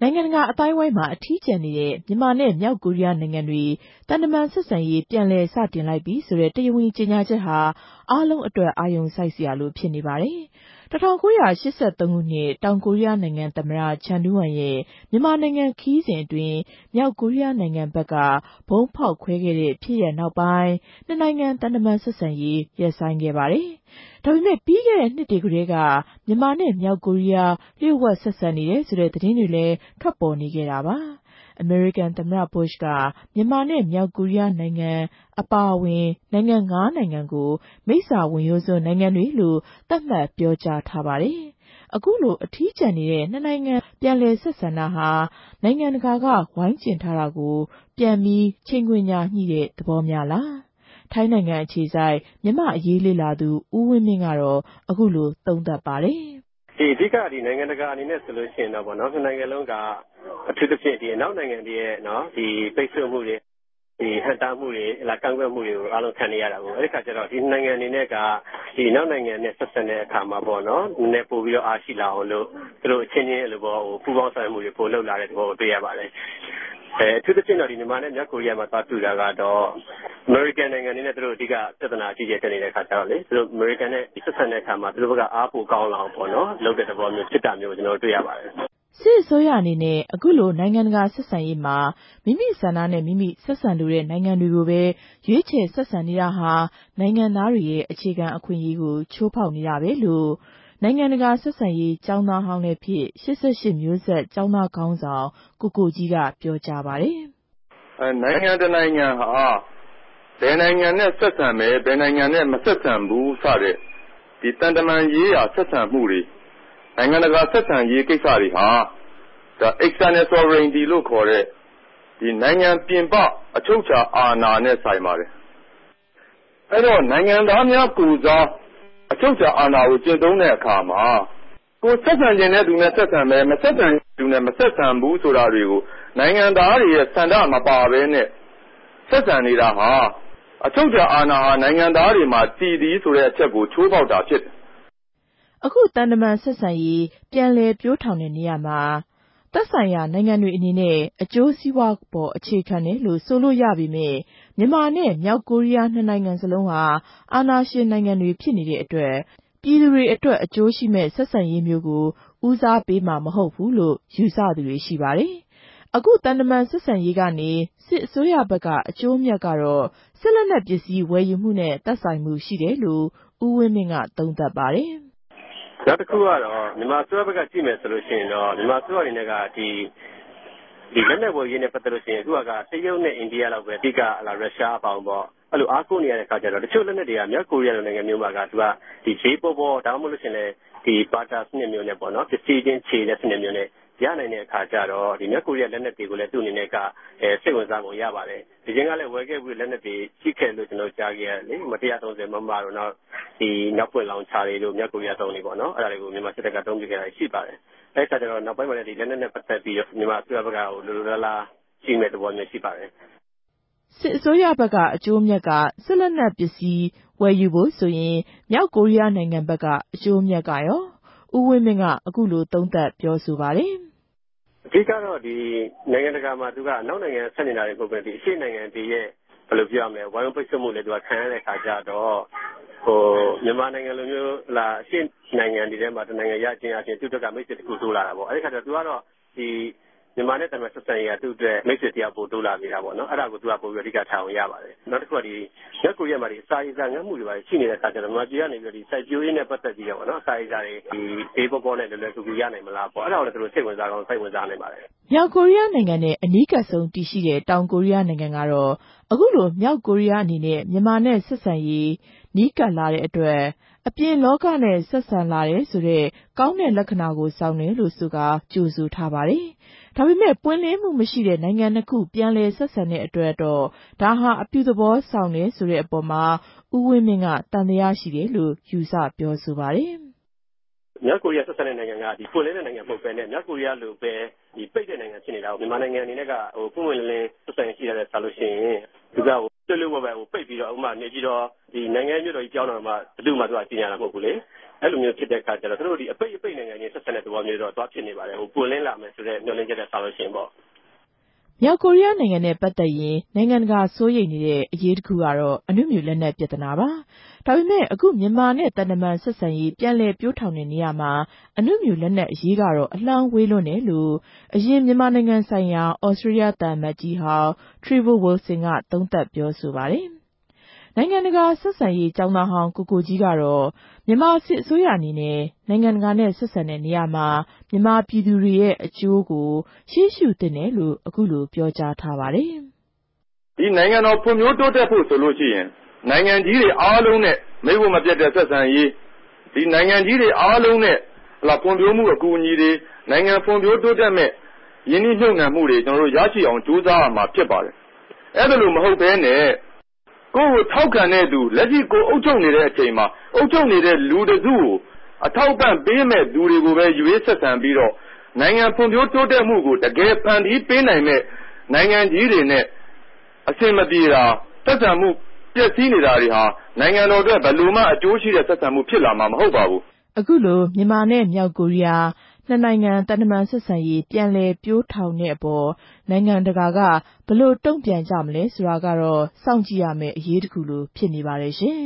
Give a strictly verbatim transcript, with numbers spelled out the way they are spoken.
နိုင်ငံတကာအသိုင်းအဝိုင်းမှာအထီးကျန်နေတဲ့မြန်မာနဲ့မြောက်ကိုရီးယားနိုင်ငံတွေတန်တမန်ဆက်ဆံရေးပြန်လည်စတင်လိုက်ပြီဆိုတဲ့တရားဝင်ကြေညာချက်ဟာအားလုံးအတွက်အာရုံစိုက်စရာလိုဖြစ်နေပါတယ်။၁၉၈၃ ခုနှစ်တောင်ကိုရီးယားနိုင်ငံသမ္မတချန်ဒူးဝမ်ရဲ့မြန်မာနိုင်ငံခရီးစဉ်အတွင်းမြောက်ကိုရီးယားနိုင်ငံဘက်ကဗုံးဖောက်ခွဲခဲ့တဲ့ဖြစ်ရပ်နောက်ပိုင်းနှစ်နိုင်ငံတန်တမန်ဆက်ဆံရေးရပ်ဆိုင်းခဲ့ပါတယ်။ဒါပေမဲ့ပြီးခဲ့တဲ့နှစ်တွေကတည်းကမြန်မာနဲ့မြောက်ကိုရီးယားလျှို့ဝှက်ဆက်ဆံနေတယ်ဆိုတဲ့သတင်းတွေလည်းထွက်ပေါ်နေခဲ့တာပါ။အမေရိကန်သမ္မတဘုရှ်ကမြန်မာနဲ့မြောက်ကိုရီးယားနိုင်ငံအပါအဝင်နိုင်ငံငါးနိုင်ငံကိုမိစ္ဆာဝင်ရိုးစွန်းနိုင်ငံတွေလို့သတ်မှတ်ပြောကြားထားပါတယ်။အခုလိုအထီးကျန်နေတဲ့နှစ်နိုင်ငံပြန်လည်ဆက်ဆံတာဟာနိုင်ငံတကာကဝိုင်းကျဉ်ထားတာကိုပြန်ပြီးချိန်ခွင်ညာညှိတဲ့သဘောများလား။ထိုင်းနိုင်ငံအခြေစိုက်မြန်မာအရေးလေ့လာသူဦးဝင်းမင်းကတော့အခုလိုသုံးသပ်ပါတယ်။ဒီအဓိကဒီနိုင်ငံတကာအနေနဲ့ဆိုလို့ရှိရင်တော့ဗောနော်ဒီနိုင်ငံလုံးကအထူးသဖြင့်ဒီအနောက်နိုင်ငံတွေရဲ့နော်ဒီပိတ်ဆို့မှုတွေဒီဟန်တာမှုတွေအလားကန့်ကွက်မှုတွေကိုအားလုံးခံနေရတာပေါ့အဲ့ဒီခါကျတော့ဒီနိုင်ငံအနေနဲ့ကဒီနောက်နိုင်ငံနဲ့ဆက်ဆံတဲ့အခါမှာပေါ့နော်နည်းနည်းပို့ပြီးတော့အားရှိလာအောင်လို့သူတို့အချင်းချင်းလိုပေါ့ဟိုပူးပေါင်းဆောင်ရွက်မှုတွေပို့လုပ်လာတဲ့သဘောကိုတွေ့ရပါတယ်အဲအထူးသဖြင့်တော့ဒီမြန်မာနဲ့မြောက်ကိုရီးယားမှာသွားတူတာကတော့ American နိုင်ငံအနေနဲ့သူတို့အဓိကပြဿနာအကြီးကျယ်တက်နေတဲ့အခါကျတော့လေသူတို့ American နဲ့ဆက်ဆံတဲ့အခါမှာသူတို့ဘက်ကအားပိုကောင်းလာအောင်ပေါ့နော်လုပ်တဲ့သဘောမျိုးဖြစ်တာမျိုးကျွန်တော်တို့တွေ့ရပါတယ်စစ်အစိုးရအနေနဲ့အခုလိုနိုင်ငံတကာဆက်ဆံရေးမှာမိမိဆန္ဒနဲ့မိမိဆက်ဆံလိုတဲ့နိုင်ငံတွေကိုပဲရွေးချယ်ဆက်ဆံနေတာဟာနိုင်ငံသားတွေရဲ့အခြေခံအခွင့်အရေးကိုချိုးဖောက်နေတာပဲလို့နိုင်ငံတကာဆက်ဆံရေးကျောင်းသားဟောင်းလည်းဖြစ်ရှစ်ဆယ့်ရှစ်မျိုးဆက်ကျောင်းသားခေါင်းဆောင်ကိုကိုကြီးကပြောကြားပါတယ်။အဲနိုင်ငံတကာနိုင်ငံဟာဘယ်နိုင်ငံနဲ့ဆက်ဆံမယ်ဘယ်နိုင်ငံနဲ့မဆက်ဆံဘူးစတဲ့ဒီတန်တမာရေးရာဆက်ဆံမှုတွေနိုင်ငံတကာဆက်ဆံရေးကိစ္စတွေဟာဒါ external sovereignty လို့ခေါ်တဲ့ဒီနိုင်ငံပြင်ပအချုပ်အခြာအာဏာနဲ့ဆိုင်ပါတယ်။အဲတော့နိုင်ငံသားများကိုယ်စားအချုပ်အခြာအာဏာကိုကျင့်သုံးတဲ့အခါမှာကိုဆက်ဆံခြင်းတဲ့သူနဲ့ဆက်ဆံမယ်မဆက်ဆံသူနဲ့မဆက်ဆံဘူးဆိုတာတွေကိုနိုင်ငံသားတွေရဲ့ဆန္ဒမပါဘဲနဲ့ဆက်ဆံနေတာဟာအချုပ်အခြာအာဏာဟာနိုင်ငံသားတွေမှာတည်တည်ဆိုတဲ့အချက်ကိုချိုးဖောက်တာဖြစ်တယ်။အခုတန်တမန်ဆက်ဆံရေးပြန်လည်ပြိုးထောင်တဲ့နေရာမှာသက်ဆိုင်ရာနိုင်ငံတွေအနေနဲ့အကျိုးစီးပွားပေါ်အခြေခံတယ်လို့ဆိုလို့ရပေမဲ့မြန်မာနဲ့မြောက်ကိုရီးယားနှစ်နိုင်ငံစလုံးဟာအာဏာရှင်နိုင်ငံတွေဖြစ်နေတဲ့အတွက်ပြည်သူတွေအတွက်အကျိုးရှိမဲ့ဆက်ဆံရေးမျိုးကိုဦးစားပေးမှာမဟုတ်ဘူးလို့ယူဆသူတွေရှိပါတယ်။အခုတန်တမန်ဆက်ဆံရေးကနေစစ်အစိုးရဘက်ကအကျိုးအမြတ်ကတော့စစ်လက်နက်ပစ္စည်းဝယ်ယူမှုနဲ့သက်ဆိုင်မှုရှိတယ်လို့ဦးဝင်းမင်းကသုံးသပ်ပါတယ်။နောက်တစ်ခုကတော့မြန်မာအစိုးရဘက်ကကြည့်မယ်ဆိုလို့ရှိရင်တော့မြန်မာအစိုးရအနေနဲ့ကဒီဒီလက်နက်ဝယ်ရေးနဲ့ပတ်သက်လို့ရှိရင်အခုကတရုတ်နဲ့အိန္ဒိယလောက်ပဲအဓိကလာရုရှားအပေါင်းပေါ့အဲ့လိုအားကိုးနေရတဲ့အခါကျတော့တချို့လက်နက်တွေကမြောက်ကိုရီးယားလိုနိုင်ငံမျိုးမှာကသူကဒီဈေးပေါ်ပေါ်ဒါမှမဟုတ်လို့ရှိရင်လည်းဒီဘာတာစနစ်မျိုးနဲ့ပေါ့နော်ပစ္စည်းချင်းခြေတဲ့စနစ်မျိုးနဲ့ရနိုင်တဲ့အခါကျတော့ဒီမြောက်ကိုရီးယားလက်နက်တွေကိုလည်းသူ့အနေနဲ့ကအဲစိတ်ဝင်စားပုံရပါတယ်ဒီချင်းကလည်းဝယ်ခဲ့ပြီးလက်နက်တွေရှိခဲ့လို့ကျွန်တော်ကြားခဲ့ရတယ်လေမတရားသုံးဆယ်မမတော့နောက်ဒီနောက်ပွင့်လောင်ချာတွေလို့မြောက်ကိုရီးယားသုံးနေပေါ့နော်အဲ့ဒါတွေကိုမြန်မာစစ်တပ်ကသုံးပြခဲ့တာရှိပါတယ်အဲ့ဒါကြတော့နောက်ပိုင်းမှာလည်းဒီလက်နက်နဲ့ပတ်သက်ပြီးမြန်မာအစိုးရဘက်ကဟိုလိုလိုလားလားရှိမဲ့သဘောမျိုးရှိပါတယ်စစ်အစိုးရဘက်ကအကျိုးအမြတ်ကစစ်လက်နက်ပစ္စည်းဝယ်ယူဖို့ဆိုရင်မြောက်ကိုရီးယားနိုင်ငံဘက်ကအကျိုးအမြတ်ကရောဦးဝင်းမင်းကအခုလိုသုံးသပ်ပြောဆိုပါတယ်အဓိကတော့ဒီနိုင်ငံတကာမှာသူကအနောက်နိုင်ငံဆက်နေတာတွေပုံပဲဒီအရှေ့နိုင်ငံတွေရဲ့ဘယ်လိုပြောရမလဲဝိုင်းဝန်းပိတ်ဆို့မှုလည်းသူကခံရတဲ့အခါကျတော့ဟိုမြန်မာနိုင်ငံလိုမျိုးလာအရှေ့နိုင်ငံတွေထဲမှာတနိုင်ငံရချင်းအချင်းသူတို့ကမိတ်ဆွေတစ်ခုတိုးလာတာပေါ့အဲ့ဒီခါကျတော့သူကတော့ဒီမြန်မာနဲ့တမန်ဆက်ဆံရေးကသူ့အတွက်မိတ်ဆွေတရားပို့တိုးလာနေတာပေါ့နော်အဲ့ဒါကိုသူကပို့ပြီးအဓိကထားအောင်ရပါတယ်နောက်တစ်ခုကဒီရက်ကိုရက်မှာဒီစာရေးစာငတ်မှုတွေပါရှိနေတဲ့အခါကျတော့မြန်မာပြည်ကနေပြီးဒီစိုက်ပျိုးရေးနဲ့ပတ်သက်ပြီးတော့ပေါ့နော်စာရေးစာတွေဒီဒေးပေါ်ပေါ်နဲ့လွယ်လွယ်ကူကူရနိုင်မလားပေါ့အဲ့ဒါကိုလည်းသူတို့စိတ်ဝင်စားကောင်းစိတ်ဝင်စားနိုင်ပါတယ်မြောက်ကိုရီးယားနိုင်ငံနဲ့အနီးကပ်ဆုံးတည်ရှိတဲ့တောင်ကိုရီးယားနိုင်ငံကတော့အခုလိုမြောက်ကိုရီးယားအနေနဲ့မြန်မာနဲ့ဆက်ဆံရေးနီးကပ်လာတဲ့အတွက်အပြင်လောကနဲ့ဆက်ဆံလာတဲ့ဆိုတဲ့ကောင်းတဲ့လက္ခဏာကိုဆောင်တယ်လို့ဆိုကာကြိုဆိုထားပါတယ်။ဒါပေမဲ့ပွင့်လင်းမှုမရှိတဲ့နိုင်ငံနှစ်ခုပြန်လည်ဆက်ဆံတဲ့အတွက်တော့ဒါဟာအပြုသဘောဆောင်တယ်ဆိုတဲ့အပေါ်မှာဦးဝင်းမင်းကတန်တရားရှိတယ်လို့ယူဆပြောဆိုပါတယ်။မြောက်ကိုရီးယားဆက်ဆံတဲ့နိုင်ငံကဒီပွင့်လင်းတဲ့နိုင်ငံပုံပဲနဲ့မြောက်ကိုရီးယားလိုပဲဒီပိတ်တဲ့နိုင်ငံဖြစ်နေတာကိုမြန်မာနိုင်ငံအနေနဲ့ကဟိုပွင့်ဝင်လင်းဆက်ဆံရှိရတဲ့ဆာလို့ရှိရင်သူကဟိုလွတ်လွတ်ဝဲဝဲဟိုပိတ်ပြီးတော့ဥမာနေပြီးတော့ဒီနိုင်ငံမျိုးတော်ကြီးကြောင်းတော်မှာဘယ်သူမှသူကကြီးညာတာမဟုတ်ဘူးလေအဲ့လိုမျိုးဖြစ်တဲ့အခါကျတော့သူတို့ဒီအပိတ်အပိတ်နိုင်ငံချင်းဆက်ဆံတဲ့သဘောမျိုးတော့သွားဖြစ်နေပါတယ်ဟိုပွင့်လင်းလာမယ်ဆိုတဲ့မျှော်လင့်ချက်နဲ့ဆောင်လို့ရှိရင်ပေါ့မြောက်ကိုရီးယားနိုင်ငံနဲ့ပတ်သက်ရင်နိုင်ငံတကာစိုးရိမ်နေတဲ့အရေးတစ်ခုကတော့အနုမြူလက်နက်ပြဿနာပါ။ဒါပေမဲ့အခုမြန်မာနဲ့တန်တမန်ဆက်ဆံရေးပြန်လည်ပြိုးထောင်တဲ့နေရာမှာအနုမြူလက်နက်အရေးကတော့အလှမ်းဝေးလွန်းတယ်လို့အရင်မြန်မာနိုင်ငံဆိုင်ရာဩစတြေးလျသံအမတ်ကြီးဟောင်း Trevor Wilson ကသုံးသပ်ပြောဆိုပါတယ်။နိုင်ငံတကာဆက်ဆံရေးကျောင်းသားဟောင်းကိုကိုကြီးကတော့မြန်မာစစ်အစိုးရအနေနဲ့နိုင်ငံတကာနဲ့ဆက်ဆံတဲ့နေရာမှာမြန်မာပြည်သူတွေရဲ့အကျိုးကိုရှေ့ရှုသင့်တယ်လို့အခုလိုပြောကြားထားပါတယ်။ဒီနိုင်ငံတော်ဖွံ့ဖြိုးတိုးတက်ဖို့ဆိုလို့ရှိရင်နိုင်ငံကြီးတွေအားလုံးနဲ့မိဘမပြတ်တဲ့ဆက်ဆံရေးဒီနိုင်ငံကြီးတွေအားလုံးနဲ့လာဖွံ့ဖြိုးမှုအကူအညီတွေနိုင်ငံဖွံ့ဖြိုးတိုးတက်မဲ့ယင်းနှိမ့်ညွှန်နှံမှုတွေကျွန်တော်တို့ရရှိအောင်ကြိုးစားရမှာဖြစ်ပါတယ်။အဲ့ဒါလို့မဟုတ်ဘဲနဲ့ကိုယ်ကိုထောက်ခံတဲ့သူလက်ရှိကိုအုပ်ချုပ်နေတဲ့အချိန်မှာအုပ်ချုပ်နေတဲ့လူတစုကိုအထောက်ပံ့ပေးမဲ့သူတွေကိုပဲရွေးဆက်ဆံပြီးတော့နိုင်ငံဖွံ့ဖြိုးတိုးတက်မှုကိုတကယ်ဖန်တီးပေးနိုင်မဲ့နိုင်ငံကြီးတွေနဲ့အဆင်မပြေတာဆက်ဆံမှုပျက်စီးနေတာတွေဟာနိုင်ငံတော်အတွက်ဘယ်လိုမှအကျိုးရှိတဲ့ဆက်ဆံမှုဖြစ်လာမှာမဟုတ်ပါဘူးအခုလိုမြန်မာနဲ့မြောက်ကိုရီးယားနှစ်နိုင်ငံတန်တမန်ဆက်ဆံရေးပြန်လည်ပြိုးထောင်တဲ့အပေါ်နိုင်ငံတကာကဘယ်လိုတုံ့ပြန်ကြမလဲဆိုတာကတော့စောင့်ကြည့်ရမယ့်အရေးတစ်ခုလိုဖြစ်နေပါတယ်ရှင်